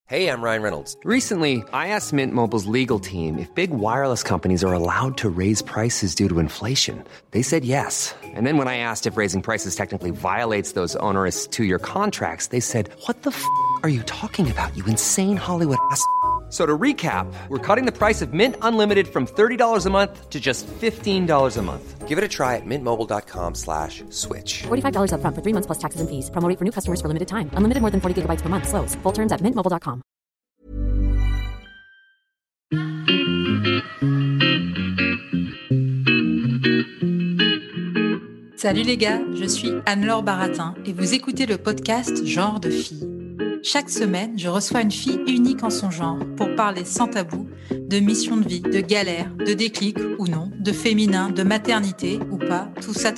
Hey, I'm Ryan Reynolds. Recently, I asked Mint Mobile's legal team if big wireless companies are allowed to raise prices due to inflation. They said yes. And then when I asked if raising prices technically violates those onerous two-year contracts, they said, "What the f*** are you talking about, you insane Hollywood ass?" So to recap, we're cutting the price of Mint Unlimited from $30 a month to just $15 a month. Give it a try at mintmobile.com/switch. $45 up front for 3 months plus taxes and fees. Promo rate for new customers for limited time. Unlimited more than 40 gigabytes per month. Slows full terms at mintmobile.com. Salut les gars, je suis Anne-Laure Baratin et vous écoutez le podcast Genre de filles. Chaque semaine, je reçois une fille unique en son genre pour parler sans tabou de mission de vie, de galère, de déclic ou non, de féminin, de maternité ou pas, tout ça.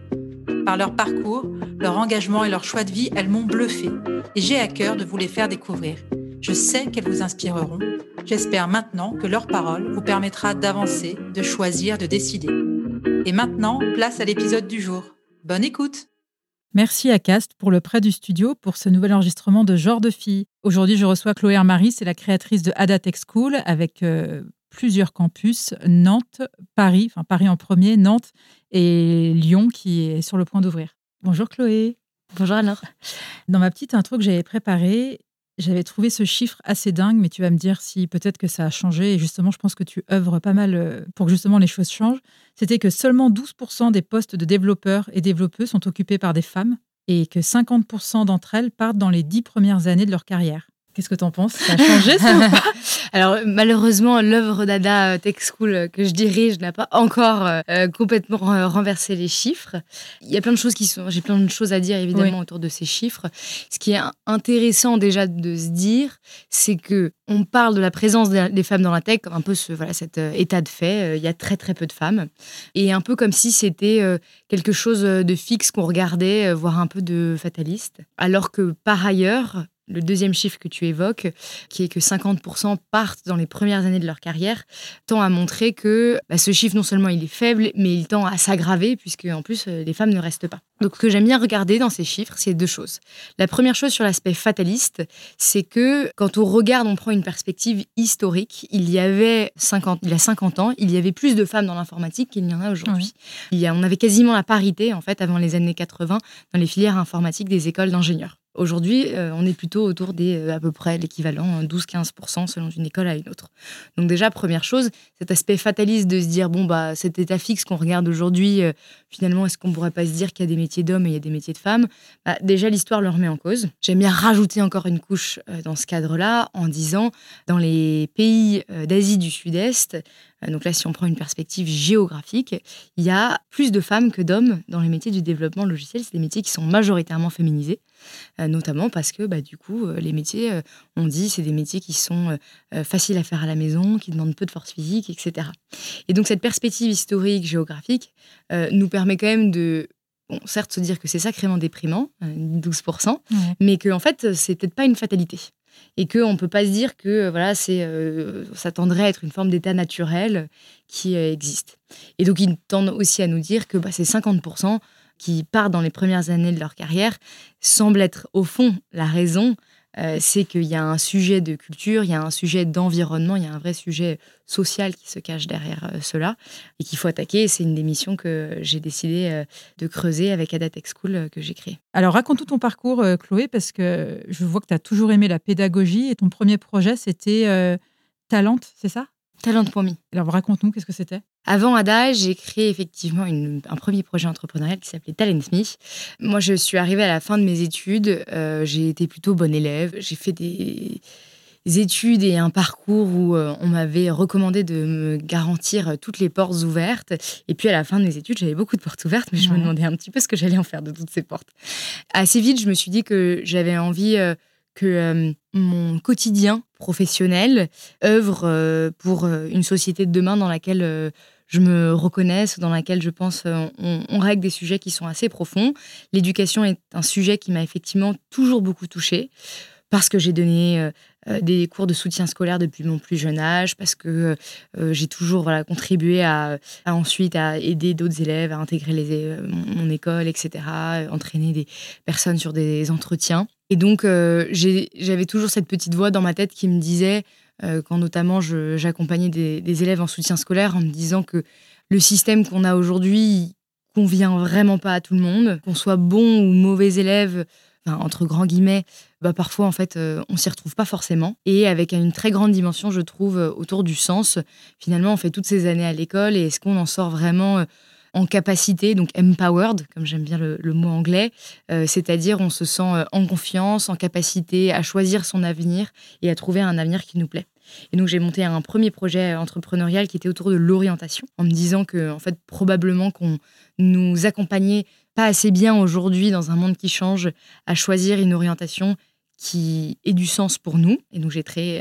Par leur parcours, leur engagement et leur choix de vie, elles m'ont bluffée et j'ai à cœur de vous les faire découvrir. Je sais qu'elles vous inspireront. J'espère maintenant que leur parole vous permettra d'avancer, de choisir, de décider. Et maintenant, place à l'épisode du jour. Bonne écoute! Merci à Cast pour le prêt du studio pour ce nouvel enregistrement de Genre de filles. Aujourd'hui, je reçois Chloé Hermary, c'est la créatrice de Ada Tech School avec plusieurs campus, Nantes, Paris en premier, Nantes et Lyon qui est sur le point d'ouvrir. Bonjour Chloé. Bonjour alors. Dans ma petite intro que j'avais préparée, j'avais trouvé ce chiffre assez dingue, mais tu vas me dire si peut-être que ça a changé. Et justement, je pense que tu œuvres pas mal pour que justement les choses changent. C'était que seulement 12% des postes de développeurs et développeuses sont occupés par des femmes et que 50% d'entre elles partent dans les 10 premières années de leur carrière. Qu'est-ce que tu en penses ? Ça a changé ça ou pas ? Alors malheureusement, l'œuvre d'Ada Tech School que je dirige n'a pas encore complètement renversé les chiffres. Il y a plein de choses j'ai plein de choses à dire évidemment autour de ces chiffres. Ce qui est intéressant déjà de se dire, c'est que on parle de la présence des femmes dans la tech comme un peu cet état de fait. Il y a très très peu de femmes et un peu comme si c'était quelque chose de fixe qu'on regardait, voire un peu de fataliste. Alors que par ailleurs, le deuxième chiffre que tu évoques, qui est que 50% partent dans les premières années de leur carrière, tend à montrer que ce chiffre, non seulement il est faible, mais il tend à s'aggraver, puisque en plus, les femmes ne restent pas. Donc, ce que j'aime bien regarder dans ces chiffres, c'est deux choses. La première chose sur l'aspect fataliste, c'est que quand on regarde, on prend une perspective historique, il y a 50 ans, il y avait plus de femmes dans l'informatique qu'il n'y en a aujourd'hui. On avait quasiment la parité, en fait, avant les années 80, dans les filières informatiques des écoles d'ingénieurs. Aujourd'hui, on est plutôt autour des à peu près l'équivalent 12-15% selon une école à une autre. Donc déjà, première chose, cet aspect fataliste de se dire, cet état fixe qu'on regarde aujourd'hui, finalement, est-ce qu'on ne pourrait pas se dire qu'il y a des métiers d'hommes et il y a des métiers de femmes ? Déjà, l'histoire le remet en cause. J'aime bien rajouter encore une couche dans ce cadre-là en disant, dans les pays d'Asie du Sud-Est, donc là, si on prend une perspective géographique, il y a plus de femmes que d'hommes dans les métiers du développement logiciel. C'est des métiers qui sont majoritairement féminisés, notamment parce que du coup, les métiers, on dit, c'est des métiers qui sont faciles à faire à la maison, qui demandent peu de force physique, etc. Et donc, cette perspective historique, géographique, nous permet quand même de... certes, se dire que c'est sacrément déprimant, 12%, mais qu'en fait, c'est peut-être pas une fatalité. Et qu'on ne peut pas se dire que ça tendrait à être une forme d'état naturel qui existe. Et donc, ils tendent aussi à nous dire que ces 50% qui partent dans les premières années de leur carrière semblent être, au fond, la raison. C'est qu'il y a un sujet de culture, il y a un sujet d'environnement, il y a un vrai sujet social qui se cache derrière cela et qu'il faut attaquer. C'est une des missions que j'ai décidé de creuser avec Ada Tech School que j'ai créée. Alors, raconte tout ton parcours, Chloé, parce que je vois que tu as toujours aimé la pédagogie et ton premier projet, c'était Talent, c'est ça ? Talent.me. Alors, raconte-nous, qu'est-ce que c'était ? Avant Ada, j'ai créé effectivement un premier projet entrepreneurial qui s'appelait Talent.me. Moi, je suis arrivée à la fin de mes études. J'ai été plutôt bonne élève. J'ai fait des études et un parcours où on m'avait recommandé de me garantir toutes les portes ouvertes. Et puis, à la fin de mes études, j'avais beaucoup de portes ouvertes, mais je me demandais un petit peu ce que j'allais en faire de toutes ces portes. Assez vite, je me suis dit que j'avais envie... que mon quotidien professionnel œuvre pour une société de demain dans laquelle je me reconnaisse, dans laquelle je pense on règle des sujets qui sont assez profonds. L'éducation est un sujet qui m'a effectivement toujours beaucoup touchée parce que j'ai donné des cours de soutien scolaire depuis mon plus jeune âge, parce que j'ai toujours contribué à ensuite à aider d'autres élèves à intégrer mon école, etc., entraîner des personnes sur des entretiens. Et donc, j'avais toujours cette petite voix dans ma tête qui me disait, quand notamment j'accompagnais des élèves en soutien scolaire, en me disant que le système qu'on a aujourd'hui convient vraiment pas à tout le monde, qu'on soit bon ou mauvais élève, enfin, entre grands guillemets, parfois en fait on s'y retrouve pas forcément, et avec une très grande dimension, je trouve, autour du sens. Finalement, on fait toutes ces années à l'école, et est-ce qu'on en sort vraiment en capacité, donc empowered, comme j'aime bien le mot anglais, c'est-à-dire on se sent en confiance, en capacité à choisir son avenir et à trouver un avenir qui nous plaît. Et donc j'ai monté un premier projet entrepreneurial qui était autour de l'orientation, en me disant que en fait probablement qu'on nous accompagnait pas assez bien aujourd'hui dans un monde qui change à choisir une orientation qui ait du sens pour nous. Et donc j'ai créé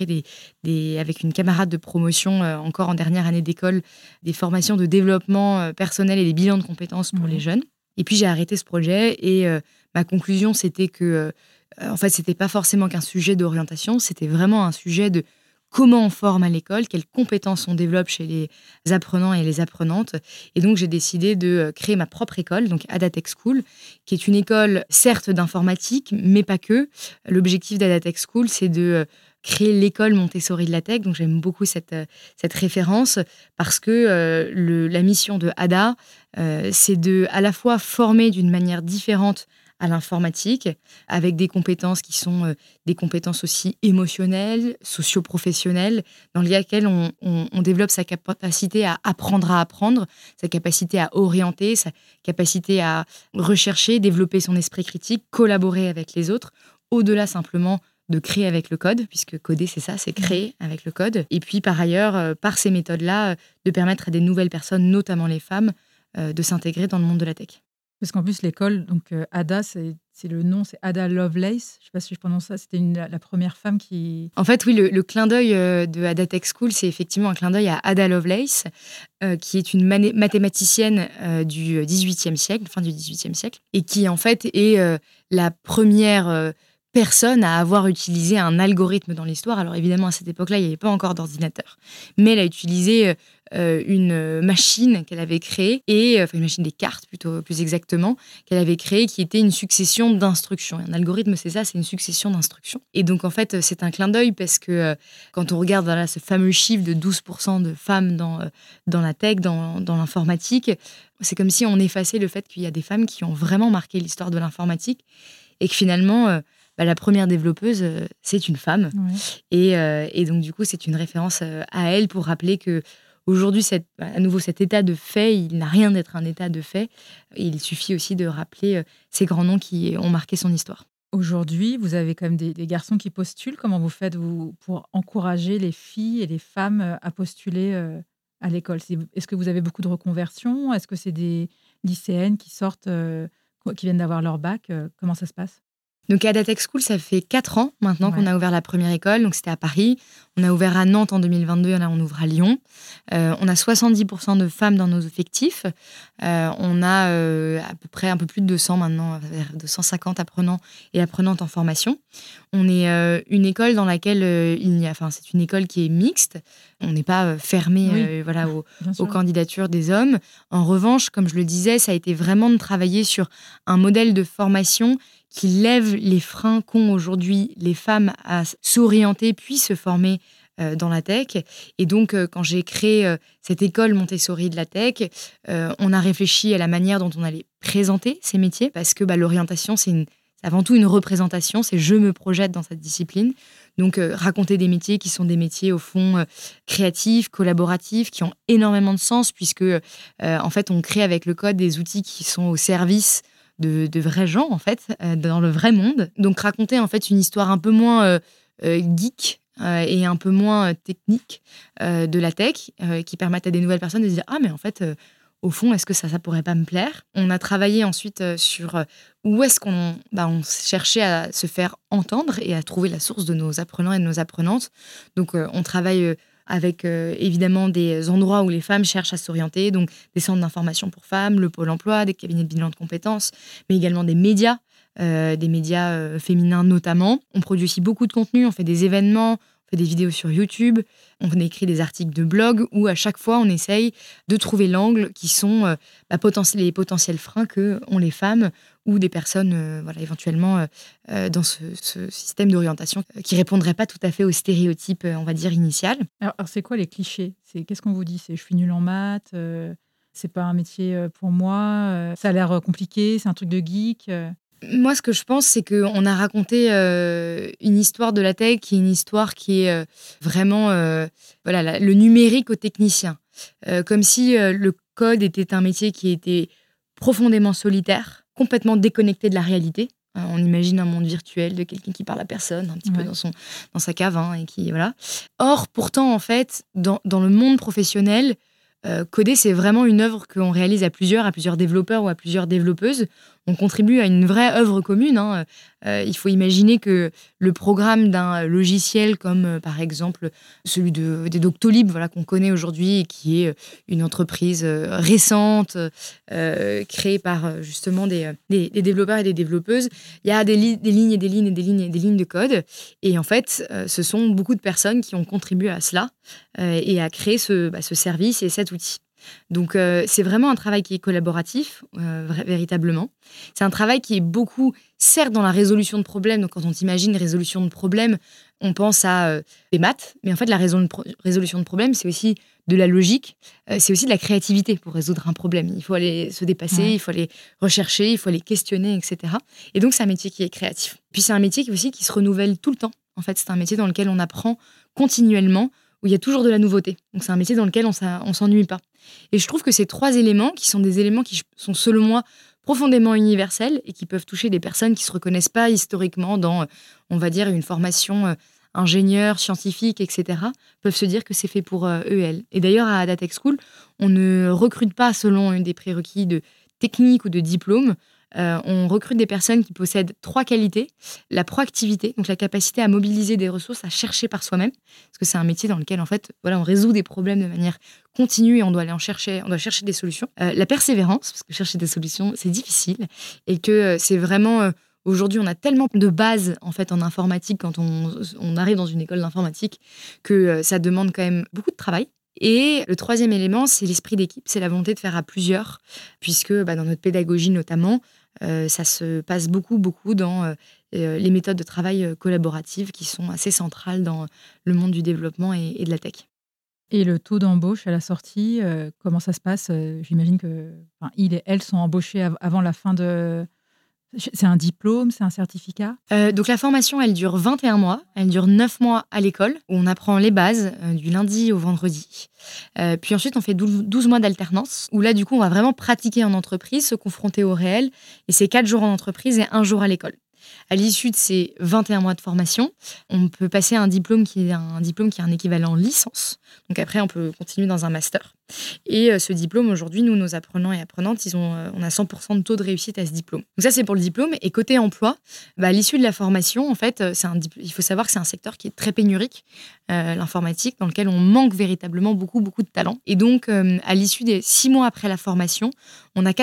avec une camarade de promotion, encore en dernière année d'école, des formations de développement personnel et des bilans de compétences pour les jeunes. Et puis j'ai arrêté ce projet, et ma conclusion, c'était que en fait, c'était pas forcément qu'un sujet d'orientation, c'était vraiment un sujet de comment on forme à l'école, quelles compétences on développe chez les apprenants et les apprenantes. Et donc, j'ai décidé de créer ma propre école, donc Ada Tech School, qui est une école, certes, d'informatique, mais pas que. L'objectif d'Ada Tech School, c'est de créer l'école Montessori de la tech. Donc, j'aime beaucoup cette référence, parce que la mission de Ada, c'est de à la fois former d'une manière différente à l'informatique, avec des compétences qui sont des compétences aussi émotionnelles, socio-professionnelles, dans lesquelles on développe sa capacité à apprendre, sa capacité à orienter, sa capacité à rechercher, développer son esprit critique, collaborer avec les autres, au-delà simplement de créer avec le code, puisque coder, c'est ça, c'est créer avec le code. Et puis, par ailleurs, par ces méthodes-là, de permettre à des nouvelles personnes, notamment les femmes, de s'intégrer dans le monde de la tech. Parce qu'en plus, l'école, donc Ada, c'est le nom, c'est Ada Lovelace. Je ne sais pas si je prononce ça. C'était la première femme qui... En fait, oui, le clin d'œil de Ada Tech School, c'est effectivement un clin d'œil à Ada Lovelace, qui est une mathématicienne du XVIIIe siècle, fin du XVIIIe siècle, et qui, en fait, est la première personne à avoir utilisé un algorithme dans l'histoire. Alors, évidemment, à cette époque-là, il n'y avait pas encore d'ordinateur. Mais elle a utilisé une machine qu'elle avait créée, une machine des cartes plutôt, plus exactement, qu'elle avait créée, qui était une succession d'instructions. Et un algorithme, c'est ça, c'est une succession d'instructions. Et donc, en fait, c'est un clin d'œil, parce que quand on regarde ce fameux chiffre de 12% de femmes dans la tech, dans l'informatique, c'est comme si on effaçait le fait qu'il y a des femmes qui ont vraiment marqué l'histoire de l'informatique, et que finalement... la première développeuse, c'est une femme. Ouais. Et donc, du coup, c'est une référence à elle pour rappeler que aujourd'hui, à nouveau, cet état de fait, il n'a rien d'être un état de fait. Et il suffit aussi de rappeler ces grands noms qui ont marqué son histoire. Aujourd'hui, vous avez quand même des garçons qui postulent. Comment vous faites pour encourager les filles et les femmes à postuler à l'école? Est-ce que vous avez beaucoup de reconversions? Est-ce que c'est des lycéennes qui sortent, qui viennent d'avoir leur bac? Comment ça se passe? Donc, Ada Tech School, ça fait 4 ans maintenant qu'on a ouvert la première école. Donc, c'était à Paris. On a ouvert à Nantes en 2022. Là, on ouvre à Lyon. On a 70% de femmes dans nos effectifs. On a à peu près un peu plus de 200 maintenant, 250 apprenants et apprenantes en formation. On est une école dans laquelle c'est une école qui est mixte. On n'est pas fermé aux candidatures des hommes. En revanche, comme je le disais, ça a été vraiment de travailler sur un modèle de formation qui lève les freins qu'ont aujourd'hui les femmes à s'orienter puis se former dans la tech. Et donc, quand j'ai créé cette école Montessori de la tech, on a réfléchi à la manière dont on allait présenter ces métiers, parce que l'orientation, c'est avant tout une représentation, c'est je me projette dans cette discipline. Donc, raconter des métiers qui sont des métiers, au fond, créatifs, collaboratifs, qui ont énormément de sens, puisque, en fait, on crée avec le code des outils qui sont au service de vrais gens, en fait, dans le vrai monde. Donc, raconter, en fait, une histoire un peu moins geek et un peu moins technique de la tech, qui permettent à des nouvelles personnes de se dire « Ah, mais en fait, au fond, est-ce que ça pourrait pas me plaire ?» On a travaillé ensuite sur où est-ce qu'on cherchait à se faire entendre et à trouver la source de nos apprenants et de nos apprenantes. Donc, on travaille avec évidemment des endroits où les femmes cherchent à s'orienter, donc des centres d'information pour femmes, le pôle emploi, des cabinets de bilan de compétences, mais également des médias féminins notamment. On produit aussi beaucoup de contenu, on fait des événements, on fait des vidéos sur YouTube, on écrit des articles de blog où à chaque fois on essaye de trouver l'angle qui sont les potentiels freins que ont les femmes ou des personnes éventuellement dans ce système d'orientation qui ne répondrait pas tout à fait aux stéréotypes, on va dire, initial. Alors c'est quoi les clichés ? Qu'est-ce qu'on vous dit ? C'est je suis nulle en maths, c'est pas un métier pour moi, ça a l'air compliqué, c'est un truc de geek. Moi, ce que je pense, c'est qu'on a raconté une histoire de la tech qui est une histoire qui est vraiment le numérique au technicien. Comme si le code était un métier qui était profondément solitaire, complètement déconnecté de la réalité. On imagine un monde virtuel de quelqu'un qui parle à personne, un petit peu dans sa cave, et qui voilà. Or, pourtant, en fait, dans le monde professionnel, coder, c'est vraiment une œuvre qu'on réalise à plusieurs développeurs ou à plusieurs développeuses. On contribue à une vraie œuvre commune. Il faut imaginer que le programme d'un logiciel comme, par exemple, celui des Doctolib, qu'on connaît aujourd'hui et qui est une entreprise récente, créée par justement des développeurs et des développeuses. Il y a des lignes et des lignes et des lignes et des lignes de code. Et en fait, ce sont beaucoup de personnes qui ont contribué à cela et à créer ce service et cet outil. Donc, c'est vraiment un travail qui est collaboratif, véritablement. C'est un travail qui est beaucoup, certes, dans la résolution de problèmes. Donc, quand on imagine résolution de problèmes, on pense à des maths. Mais en fait, la résolution de problèmes, c'est aussi de la logique. C'est aussi de la créativité pour résoudre un problème. Il faut aller se dépasser, il faut aller rechercher, il faut aller questionner, etc. Et donc, c'est un métier qui est créatif. Puis, c'est un métier aussi qui se renouvelle tout le temps. En fait, c'est un métier dans lequel on apprend continuellement, où il y a toujours de la nouveauté. Donc, c'est un métier dans lequel on ne s'ennuie pas. Et je trouve que ces 3 éléments, qui sont des éléments qui sont, selon moi, profondément universels et qui peuvent toucher des personnes qui ne se reconnaissent pas historiquement dans, on va dire, une formation ingénieur, scientifique, etc., peuvent se dire que c'est fait pour eux et elles. Et d'ailleurs, à Ada Tech School, on ne recrute pas selon des prérequis de technique ou de diplôme. On recrute des personnes qui possèdent 3 qualités. La proactivité, donc la capacité à mobiliser des ressources, à chercher par soi-même, parce que c'est un métier dans lequel, en fait, on résout des problèmes de manière continue et on doit chercher des solutions. La persévérance, parce que chercher des solutions, c'est difficile, et que c'est vraiment... Aujourd'hui, on a tellement de bases en fait en informatique quand on arrive dans une école d'informatique que ça demande quand même beaucoup de travail. Et le 3e élément, c'est l'esprit d'équipe, c'est la volonté de faire à plusieurs, puisque dans notre pédagogie notamment, ça se passe beaucoup dans les méthodes de travail collaboratives qui sont assez centrales dans le monde du développement et de la tech. Et le taux d'embauche à la sortie, comment ça se passe ? J'imagine que ils et elles sont embauchés avant la fin de... C'est un diplôme, c'est un certificat ? Donc la formation, elle dure 21 mois. Elle dure 9 mois à l'école, où on apprend les bases du lundi au vendredi. Puis ensuite, on fait 12 mois d'alternance, où là, du coup, on va vraiment pratiquer en entreprise, se confronter au réel. Et c'est 4 jours en entreprise et 1 jour à l'école. À l'issue de ces 21 mois de formation, on peut passer à un diplôme qui est un équivalent licence. Donc après, on peut continuer dans un master. Et ce diplôme, aujourd'hui, nous, nos apprenants et apprenantes, on a 100% de taux de réussite à ce diplôme. Donc ça, c'est pour le diplôme. Et côté emploi, à l'issue de la formation, en fait, il faut savoir que c'est un secteur qui est très pénurique, l'informatique, dans lequel on manque véritablement beaucoup de talents. Et donc, à l'issue des 6 mois après la formation, on a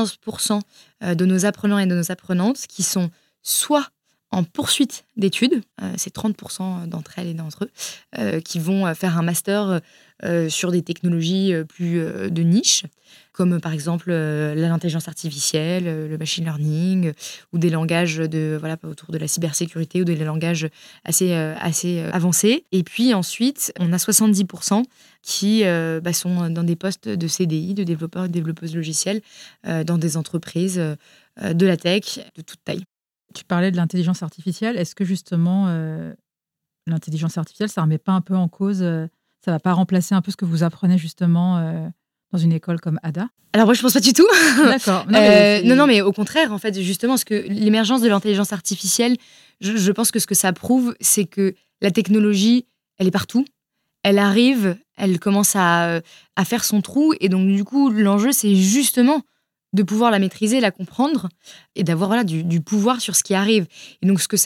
95% de nos apprenants et de nos apprenantes qui sont soit en poursuite d'études, c'est 30% d'entre elles et d'entre eux, qui vont faire un master sur des technologies plus de niche, comme par exemple l'intelligence artificielle, le machine learning, ou des langages autour de la cybersécurité ou des langages assez avancés. Et puis ensuite, on a 70% qui sont dans des postes de CDI, de développeurs et de développeuses logicielles, dans des entreprises de la tech de toute taille. Tu parlais de l'intelligence artificielle. Est-ce que justement, l'intelligence artificielle, ça ne remet pas un peu en cause, ça ne va pas remplacer un peu ce que vous apprenez justement dans une école comme Ada ? Alors moi, je ne pense pas du tout. D'accord. Non, mais au contraire, en fait, justement, parce que l'émergence de l'intelligence artificielle, je pense que ce que ça prouve, c'est que la technologie, elle est partout. Elle arrive, elle commence à faire son trou. Et donc, du coup, l'enjeu, c'est justement de pouvoir la maîtriser, la comprendre et d'avoir du pouvoir sur ce qui arrive. Et donc, ce que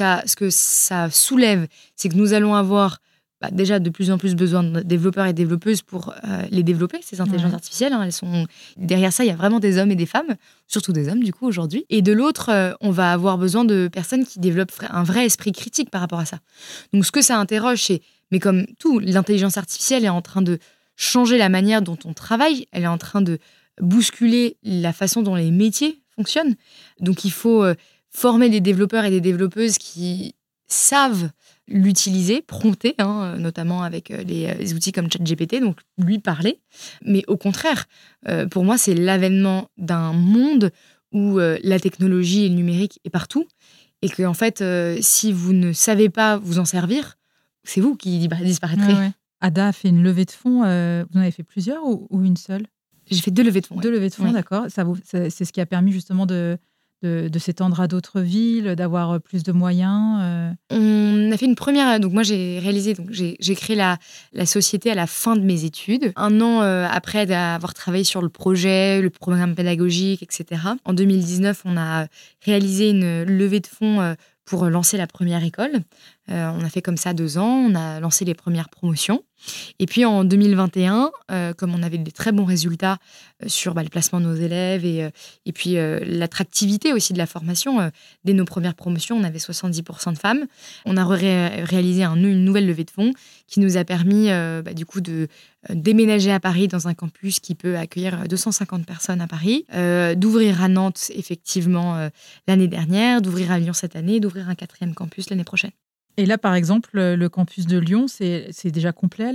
ça soulève, c'est que nous allons avoir déjà de plus en plus besoin de développeurs et développeuses pour les développer, ces intelligences artificielles. Elles sont... Derrière ça, il y a vraiment des hommes et des femmes, surtout des hommes, du coup, aujourd'hui. Et de l'autre, on va avoir besoin de personnes qui développent un vrai esprit critique par rapport à ça. Donc, ce que ça interroge, c'est Mais comme tout, l'intelligence artificielle est en train de changer la manière dont on travaille, elle est en train de bousculer la façon dont les métiers fonctionnent. Donc il faut former des développeurs et des développeuses qui savent l'utiliser, prompter, notamment avec les outils comme ChatGPT, donc lui parler. Mais au contraire, pour moi, c'est l'avènement d'un monde où la technologie et le numérique est partout et que, en fait, si vous ne savez pas vous en servir, c'est vous qui disparaîtrez. Ouais. Ada a fait une levée de fonds. Vous en avez fait plusieurs ou une seule? J'ai fait 2 levées de fonds. 2 levées de fonds, d'accord. C'est ce qui a permis justement de s'étendre à d'autres villes, d'avoir plus de moyens. On a fait une première. Donc moi, j'ai réalisé. Donc j'ai créé la société à la fin de mes études, 1 an après avoir travaillé sur le projet, le programme pédagogique, etc. En 2019, on a réalisé une levée de fonds pour lancer la première école. On a fait comme ça 2 ans. On a lancé les premières promotions. Et puis en 2021, comme on avait des très bons résultats sur le placement de nos élèves et puis l'attractivité aussi de la formation, dès nos premières promotions, on avait 70% de femmes. On a réalisé une nouvelle levée de fonds qui nous a permis du coup de déménager à Paris dans un campus qui peut accueillir 250 personnes à Paris, d'ouvrir à Nantes effectivement l'année dernière, d'ouvrir à Lyon cette année, d'ouvrir un 4e campus l'année prochaine. Et là, par exemple, le campus de Lyon, c'est déjà complet,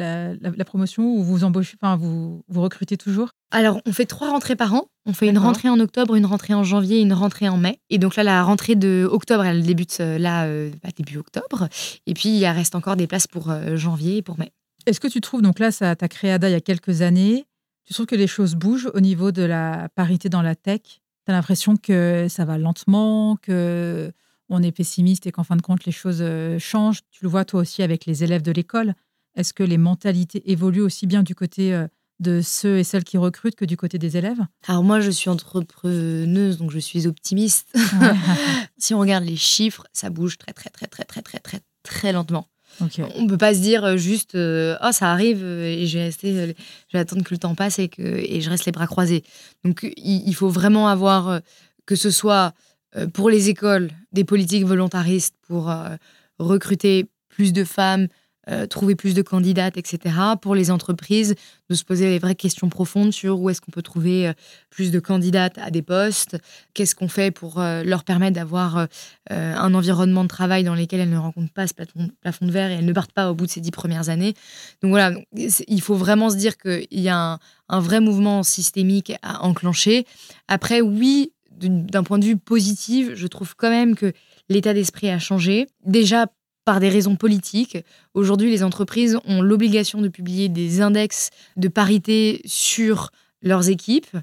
la promotion, où vous embauchez, vous recrutez toujours? Alors, on fait 3 rentrées par an. On fait une rentrée en octobre, une rentrée en janvier et une rentrée en mai. Et donc là, la rentrée de octobre, elle débute début octobre. Et puis, il reste encore des places pour janvier et pour mai. Est-ce que tu trouves, donc là, tu as créé Ada il y a quelques années, tu trouves que les choses bougent au niveau de la parité dans la tech? Tu as l'impression que ça va lentement, que on est pessimiste et qu'en fin de compte, les choses changent? Tu le vois toi aussi avec les élèves de l'école. Est-ce que les mentalités évoluent aussi bien du côté de ceux et celles qui recrutent que du côté des élèves? Alors moi, je suis entrepreneuse, donc je suis optimiste. Ouais. Si on regarde les chiffres, ça bouge très, très, très, très, très, très, très, très lentement. Okay. On ne peut pas se dire juste ça arrive et je vais attendre que le temps passe et je reste les bras croisés. Donc il faut vraiment avoir, que ce soit pour les écoles, des politiques volontaristes pour recruter plus de femmes, trouver plus de candidates, etc. Pour les entreprises, de se poser les vraies questions profondes sur où est-ce qu'on peut trouver plus de candidates à des postes, qu'est-ce qu'on fait pour leur permettre d'avoir un environnement de travail dans lequel elles ne rencontrent pas ce plafond de verre et elles ne partent pas au bout de ces 10 premières années. Donc voilà, il faut vraiment se dire qu'il y a un vrai mouvement systémique à enclencher. Après, oui, d'un point de vue positif, je trouve quand même que l'état d'esprit a changé. Déjà, par des raisons politiques. Aujourd'hui, les entreprises ont l'obligation de publier des index de parité sur leurs équipes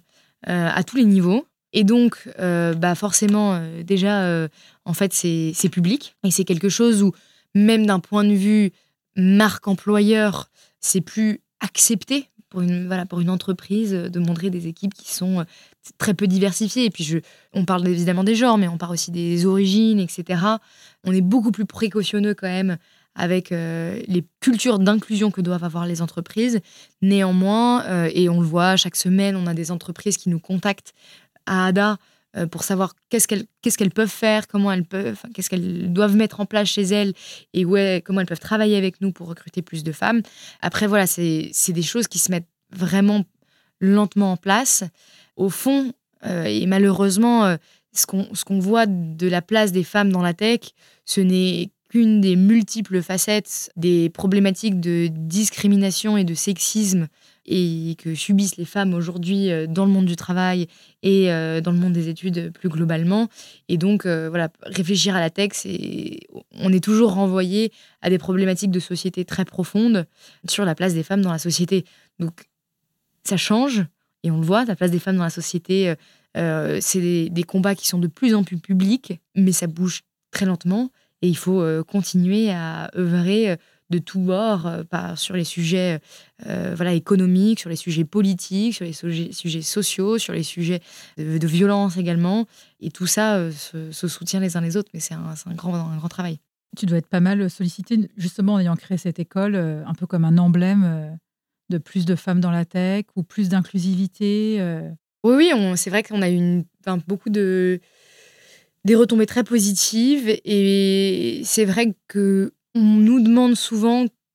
à tous les niveaux. Et donc, forcément, déjà, en fait, c'est public. Et c'est quelque chose où, même d'un point de vue marque employeur, c'est plus accepté pour une entreprise de montrer des équipes qui sont très peu diversifiées. Et puis, on parle évidemment des genres, mais on parle aussi des origines, etc. On est beaucoup plus précautionneux quand même avec les cultures d'inclusion que doivent avoir les entreprises. Néanmoins, et on le voit chaque semaine, on a des entreprises qui nous contactent à Ada pour savoir qu'est-ce qu'elles peuvent faire, qu'est-ce qu'elles doivent mettre en place chez elles et comment elles peuvent travailler avec nous pour recruter plus de femmes. Après, voilà, c'est des choses qui se mettent vraiment lentement en place. Au fond, et malheureusement, ce qu'on voit de la place des femmes dans la tech, ce n'est qu'une des multiples facettes des problématiques de discrimination et de sexisme et que subissent les femmes aujourd'hui dans le monde du travail et dans le monde des études plus globalement. Et donc, réfléchir à la tech, on est toujours renvoyé à des problématiques de société très profondes sur la place des femmes dans la société. Donc, ça change, et on le voit, la place des femmes dans la société, c'est des combats qui sont de plus en plus publics, mais ça bouge très lentement, et il faut continuer à œuvrer de tous bords sur les sujets économiques, sur les sujets politiques, sur les sujets sociaux, sur les sujets de violence également. Et tout ça se soutient les uns les autres, mais c'est un grand travail. Tu dois être pas mal sollicité, justement, en ayant créé cette école, un peu comme un emblème de plus de femmes dans la tech ou plus d'inclusivité. Oui, c'est vrai qu'on a eu beaucoup des retombées très positives. Et c'est vrai qu'on nous demande souvent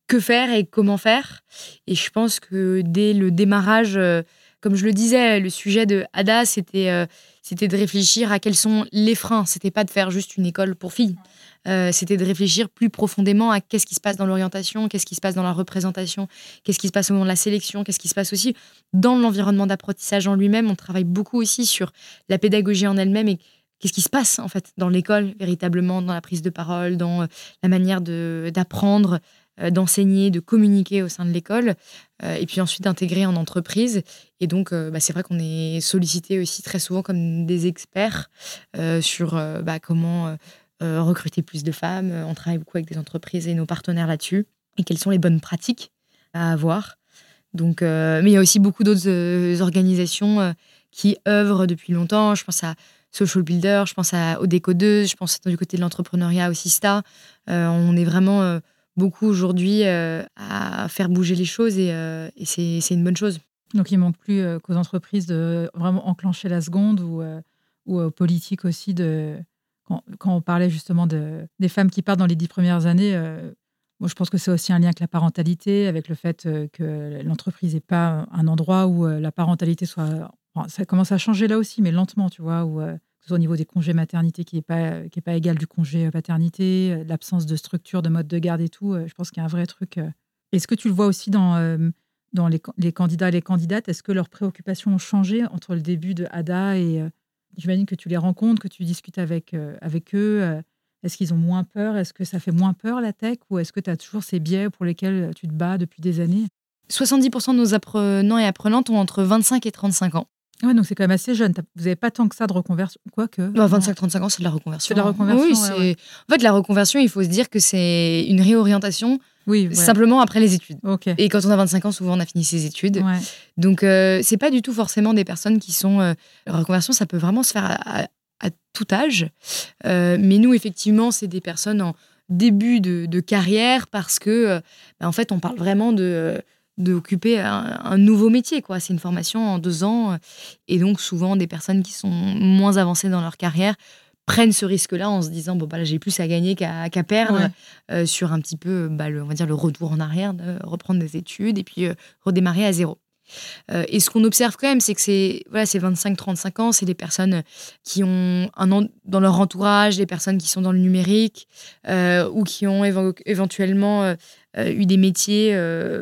que faire et comment faire. Et je pense que dès le démarrage, comme je le disais, le sujet de Ada, c'était de réfléchir à quels sont les freins. C'était pas de faire juste une école pour filles. C'était de réfléchir plus profondément à qu'est-ce qui se passe dans l'orientation, qu'est-ce qui se passe dans la représentation, qu'est-ce qui se passe au moment de la sélection, qu'est-ce qui se passe aussi dans l'environnement d'apprentissage en lui-même. On travaille beaucoup aussi sur la pédagogie en elle-même et qu'est-ce qui se passe en fait dans l'école, véritablement, dans la prise de parole, dans la manière d'apprendre, d'enseigner, de communiquer au sein de l'école, et puis ensuite d'intégrer en entreprise. Et donc, c'est vrai qu'on est sollicité aussi très souvent comme des experts sur comment recruter plus de femmes. On travaille beaucoup avec des entreprises et nos partenaires là-dessus. Et quelles sont les bonnes pratiques à avoir. Donc, mais il y a aussi beaucoup d'autres organisations qui œuvrent depuis longtemps. Je pense à Social Builder, je pense aux décodeuses, je pense du côté de l'entrepreneuriat au Sista. On est vraiment beaucoup aujourd'hui à faire bouger les choses et c'est une bonne chose. Donc, il ne manque plus qu'aux entreprises de vraiment enclencher la seconde ou aux politiques aussi. Quand on parlait justement des femmes qui partent dans les 10 premières années, moi, je pense que c'est aussi un lien avec la parentalité, avec le fait que l'entreprise n'est pas un endroit où la parentalité soit... Enfin, ça commence à changer là aussi, mais lentement, tu vois, que ce soit au niveau des congés maternité qui n'est pas égal du congé paternité, l'absence de structure, de mode de garde et tout. Je pense qu'il y a un vrai truc. Est-ce que tu le vois aussi dans les candidats et les candidates? Est-ce que leurs préoccupations ont changé entre le début de Ada et... J'imagine que tu les rencontres, que tu discutes avec eux. Est-ce qu'ils ont moins peur? Est-ce que ça fait moins peur, la tech? Ou est-ce que tu as toujours ces biais pour lesquels tu te bats depuis des années? 70% de nos apprenants et apprenantes ont entre 25 et 35 ans. Ouais, donc c'est quand même assez jeune. Vous n'avez pas tant que ça de reconversion, quoique. 25-35 ans, c'est de la reconversion. C'est de la reconversion, oui, ouais. En fait, la reconversion, il faut se dire que c'est une réorientation simplement après les études. Okay. Et quand on a 25 ans, souvent, on a fini ses études. Ouais. Donc, c'est pas du tout forcément des personnes qui sont... la reconversion, ça peut vraiment se faire à tout âge. Mais nous, effectivement, c'est des personnes en début de carrière parce que, en fait, on parle vraiment d'occuper un nouveau métier, quoi. C'est une formation en 2 ans. Et donc, souvent, des personnes qui sont moins avancées dans leur carrière prennent ce risque-là en se disant là, j'ai plus à gagner qu'à perdre sur un petit peu, on va dire, le retour en arrière, de reprendre des études et puis redémarrer à zéro. Et ce qu'on observe quand même, c'est que c'est 25-35 ans, c'est des personnes qui ont dans leur entourage, des personnes qui sont dans le numérique ou qui ont éventuellement eu des métiers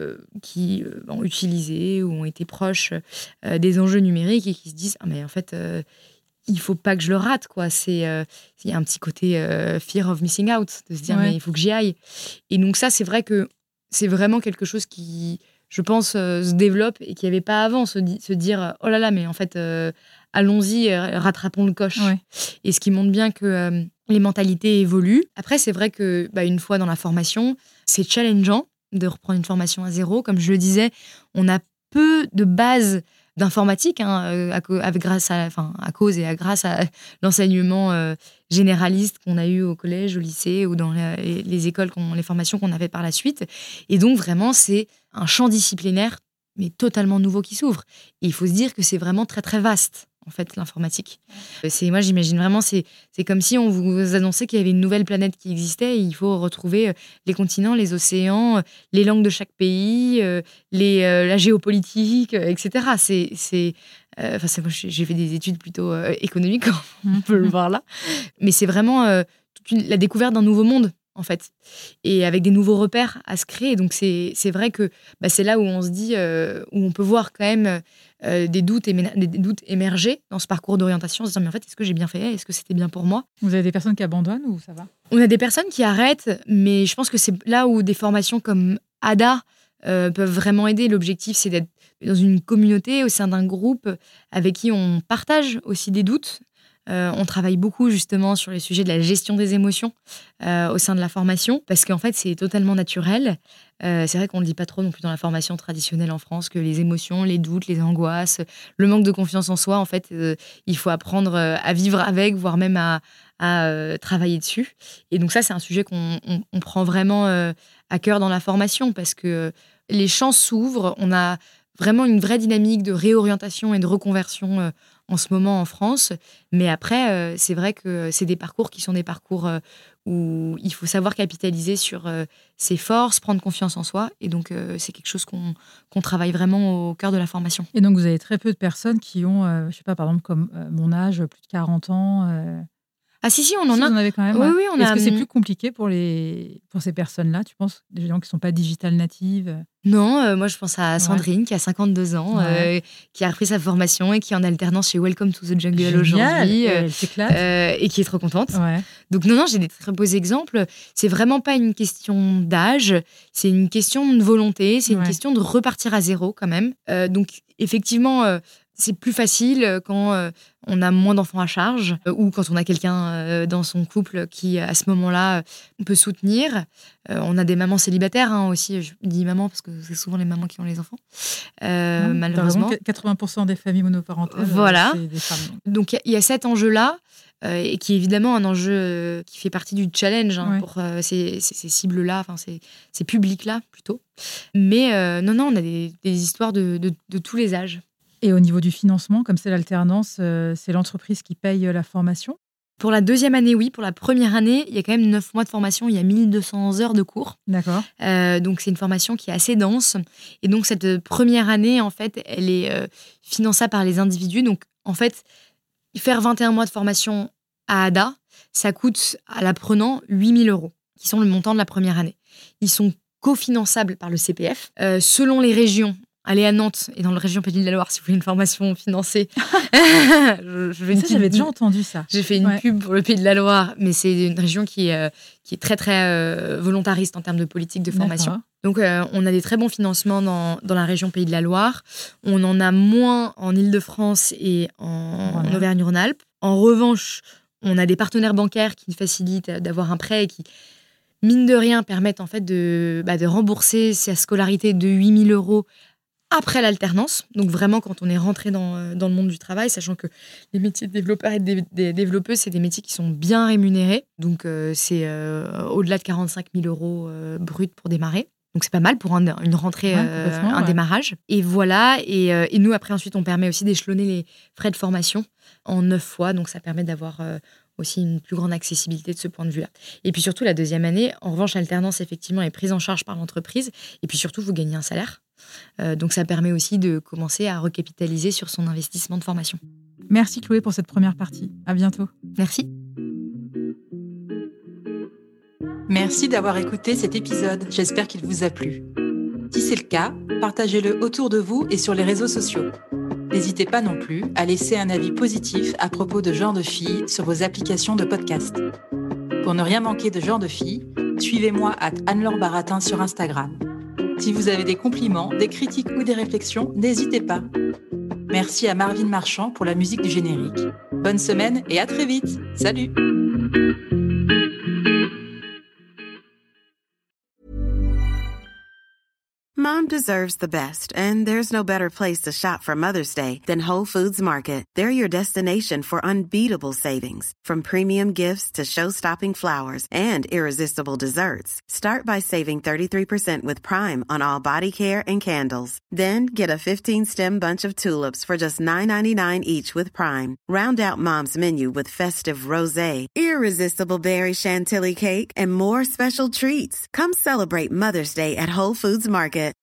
qui ont utilisé ou ont été proches des enjeux numériques et qui se disent mais en fait il faut pas que je le rate, quoi. Il y a un petit côté fear of missing out, de se dire mais il faut que j'y aille. Et donc ça, c'est vrai que c'est vraiment quelque chose qui, je pense, se développe et qu'il n'y avait pas avant, se dire oh là là, mais en fait allons-y, rattrapons le coche. Et ce qui montre bien que les mentalités évoluent. Après, c'est vrai que une fois dans la formation, c'est challengeant de reprendre une formation à zéro. Comme je le disais, on a peu de bases d'informatique, à cause et grâce à l'enseignement généraliste qu'on a eu au collège, au lycée ou dans les écoles, les formations qu'on avait par la suite. Et donc, vraiment, c'est un champ disciplinaire, mais totalement nouveau qui s'ouvre. Et il faut se dire que c'est vraiment très, très vaste, en fait, l'informatique. Moi, j'imagine vraiment, c'est comme si on vous annonçait qu'il y avait une nouvelle planète qui existait et il faut retrouver les continents, les océans, les langues de chaque pays, la géopolitique, etc. Moi, j'ai fait des études plutôt économiques, on peut le voir là. Mais c'est vraiment la découverte d'un nouveau monde, en fait, et avec des nouveaux repères à se créer. Donc, c'est vrai que c'est là où on se dit, où on peut voir quand même des doutes émerger dans ce parcours d'orientation, en se disant, mais en fait, est-ce que j'ai bien fait? Est-ce que c'était bien pour moi? Vous avez des personnes qui abandonnent ou ça va? On a des personnes qui arrêtent, mais je pense que c'est là où des formations comme Ada peuvent vraiment aider. L'objectif, c'est d'être dans une communauté, au sein d'un groupe avec qui on partage aussi des doutes. On travaille beaucoup justement sur les sujets de la gestion des émotions au sein de la formation, parce qu'en fait, c'est totalement naturel. C'est vrai qu'on ne le dit pas trop non plus dans la formation traditionnelle en France, que les émotions, les doutes, les angoisses, le manque de confiance en soi, en fait, il faut apprendre à vivre avec, voire même à travailler dessus. Et donc ça, c'est un sujet qu'on prend vraiment à cœur dans la formation, parce que les champs s'ouvrent, on a vraiment une vraie dynamique de réorientation et de reconversion en ce moment en France. Mais après, c'est vrai que c'est des parcours qui sont des parcours où il faut savoir capitaliser sur ses forces, prendre confiance en soi. Et donc, c'est quelque chose qu'on travaille vraiment au cœur de la formation. Et donc, vous avez très peu de personnes qui ont, je sais pas, par exemple, comme mon âge, plus de 40 ans. Ah si, on en a. Vous en avez quand même. Oui, on a. Est-ce que c'est plus compliqué pour ces personnes-là, tu penses, des gens qui ne sont pas digital natives? Non, moi je pense à Sandrine qui a 52 ans, qui a repris sa formation et qui est en alternance chez Welcome to the Jungle aujourd'hui. Elle s'éclate. Et qui est trop contente. Ouais. Donc non, j'ai des très beaux exemples. C'est vraiment pas une question d'âge, c'est une question de volonté, c'est une question de repartir à zéro quand même. Donc effectivement, c'est plus facile quand on a moins d'enfants à charge ou quand on a quelqu'un dans son couple qui, à ce moment-là, peut soutenir. On a des mamans célibataires aussi. Je dis maman parce que c'est souvent les mamans qui ont les enfants, malheureusement. 80% des familles monoparentales, voilà. C'est des femmes. Donc, il y a cet enjeu-là et qui est évidemment un enjeu qui fait partie du challenge pour ces cibles-là, ces publics-là plutôt. Mais non, on a des histoires de tous les âges. Et au niveau du financement, comme c'est l'alternance, c'est l'entreprise qui paye la formation? Pour la deuxième année, oui. Pour la première année, il y a quand même 9 mois de formation. Il y a 1200 heures de cours. D'accord. Donc, c'est une formation qui est assez dense. Et donc, cette première année, en fait, elle est finançable par les individus. Donc, en fait, faire 21 mois de formation à ADA, ça coûte à l'apprenant 8 000 €, qui sont le montant de la première année. Ils sont cofinançables par le CPF. Selon les régions, allez à Nantes et dans la région Pays de la Loire si vous voulez une formation financée. J'avais déjà entendu ça. J'ai fait une pub pour le Pays de la Loire, mais c'est une région qui est très, très volontariste en termes de politique de formation. Donc, on a des très bons financements dans la région Pays de la Loire. On en a moins en Île-de-France et en Auvergne-Rhône-Alpes. En revanche, on a des partenaires bancaires qui facilitent d'avoir un prêt et qui, mine de rien, permettent en fait de rembourser sa scolarité de 8 000 € après l'alternance. Donc vraiment, quand on est rentré dans le monde du travail, sachant que les métiers de développeurs et de développeuses, c'est des métiers qui sont bien rémunérés. Donc c'est au-delà de 45 000 € bruts pour démarrer. Donc c'est pas mal pour une rentrée, un démarrage. Et voilà, et nous, après, ensuite, on permet aussi d'échelonner les frais de formation en 9 fois. Donc ça permet d'avoir aussi une plus grande accessibilité de ce point de vue-là. Et puis surtout, la deuxième année, en revanche, l'alternance, effectivement, est prise en charge par l'entreprise. Et puis surtout, vous gagnez un salaire. Donc ça permet aussi de commencer à recapitaliser sur son investissement de formation. Merci Chloé pour cette première partie. À bientôt. Merci. Merci d'avoir écouté cet épisode. J'espère qu'il vous a plu. Si c'est le cas, partagez-le autour de vous et sur les réseaux sociaux. N'hésitez pas non plus à laisser un avis positif à propos de Genre de Filles sur vos applications de podcast. Pour ne rien manquer de Genre de Filles, suivez-moi @Anne-Laure Baratin sur Instagram. Si vous avez des compliments, des critiques ou des réflexions, n'hésitez pas. Merci à Marvin Marchand pour la musique du générique. Bonne semaine et à très vite. Salut! Mom deserves the best, and there's no better place to shop for Mother's Day than Whole Foods Market. They're your destination for unbeatable savings, from premium gifts to show-stopping flowers and irresistible desserts. Start by saving 33% with Prime on all body care and candles. Then get a 15-stem bunch of tulips for just $9.99 each with Prime. Round out Mom's menu with festive rosé, irresistible berry chantilly cake, and more special treats. Come celebrate Mother's Day at Whole Foods Market.